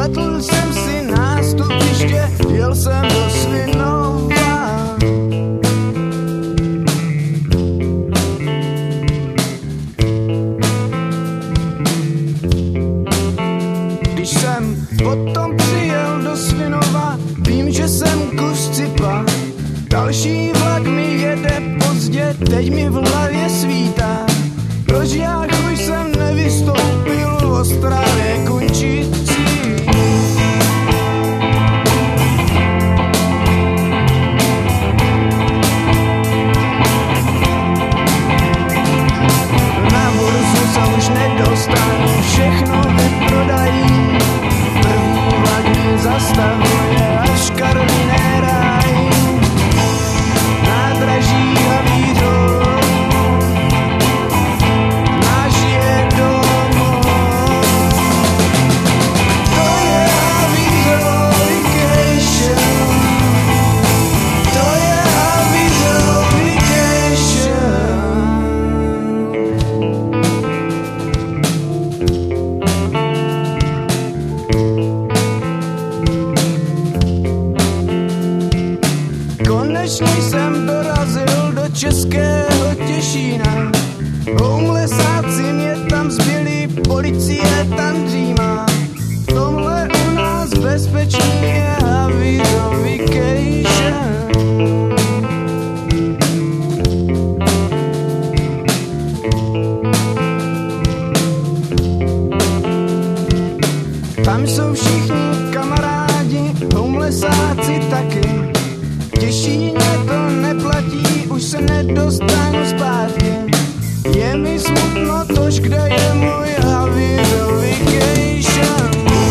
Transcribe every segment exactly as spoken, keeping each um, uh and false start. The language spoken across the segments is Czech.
Spletl jsem si nástupiště, jel jsem do Svinova. Když jsem potom přijel do Svinova, vím, že jsem kus cipa. Další vlak mi jede pozdě, teď mi v hlavě svítá. Proč já už jsem nevystoupil v Ostravě končící? Na burzu se už nedostanu, všechno vyprodají. První vlak mi zastavuje až Karviné ráj. Nádraží Havířov, náš je domov. To je Havířov vacation, to je Havířov vacation. Konečně jsem dorazil do Českého Těšína. Homelessáci mě tam zbyli, policie tam dřímá. Tomhle u nás bezpečný je Havířov vacation. Tam jsou všichni kamarádi, homelessáci taky. V Těšíně to neplatí, už se nedostanu zpátky. Je mi smutno tož, kde je můj Havířov vacation.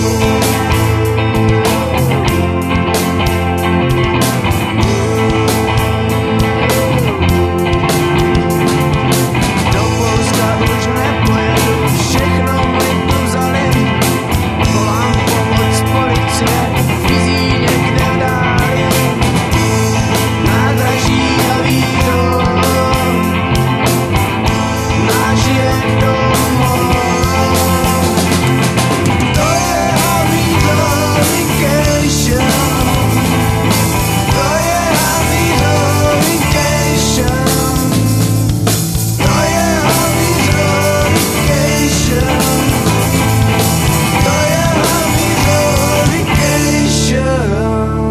Do Polska už nepojedu, všechno mi tu vzali. Volám pomoc policie, vizí někde v dáli. Nádraží Havířov, náš je domov. To je Havířov vacation, to je Havířov vacation, to je Havířov vacation, to je Havířov vacation.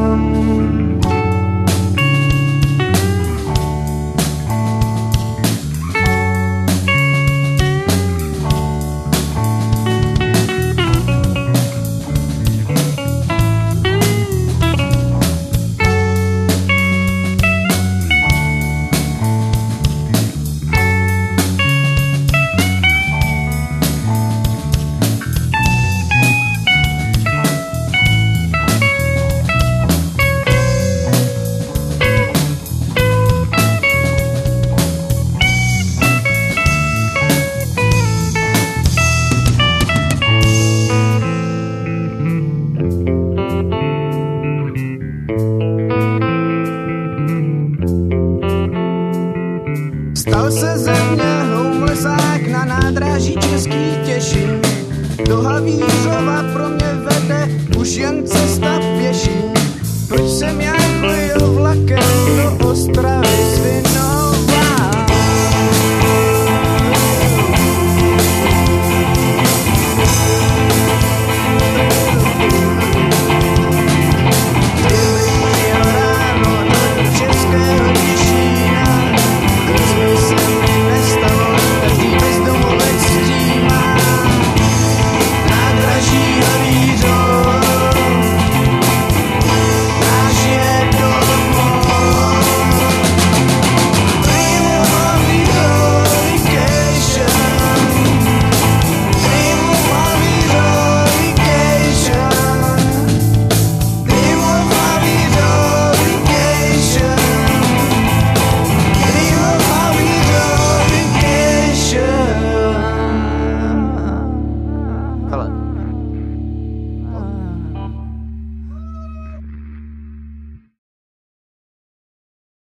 Stal se ze mě homelessák na nádraží Český Těšín. Do Havířova pro mě vede už jen cesta pěší. Proč jsem já jel vlakem do Ostravy Svinova?